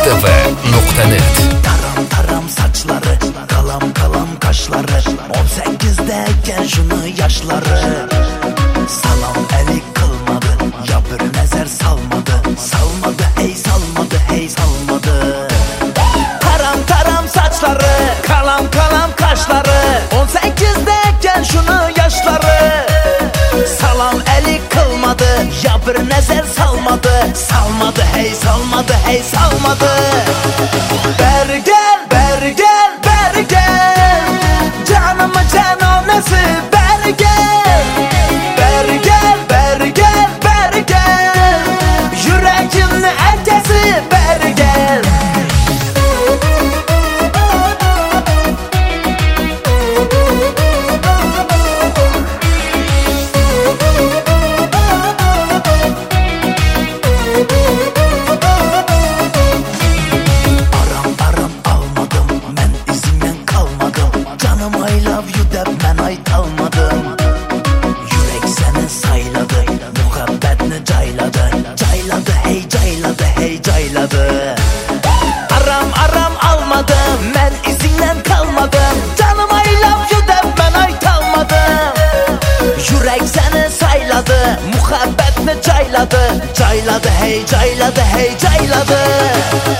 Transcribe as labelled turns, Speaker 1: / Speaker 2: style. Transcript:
Speaker 1: tv.net.
Speaker 2: Taram taram saçları, kalam kalam kaşları, 18'deyken şunu yaşları. Salam eli kılmadı, ya bir nezer salmadı. Salmadı hey salmadı hey salmadı. Taram taram saçları, kalam kalam kaşları, 18'deyken şunu yaşları. Salam eli kılmadı, ya bir nezer salmadı. Salmadı hey salmadı hey salmadı. Beri gel beri gel beri gel, canımı cananesi beri gel. Beri gel beri gel beri gel, yüreğimin erkesi beri gel. I love you dep mən aytalmadım. Yürek səni sayladı, muhabbetini cayladı. Cayladı hey cayladı hey cayladı. Aram aram almadım, mən izindən kalmadım. Canım I love you dep mən aytalmadım. Yürek səni sayladı, muhabbetini cayladı. Cayladı hey cayladı hey cayladı.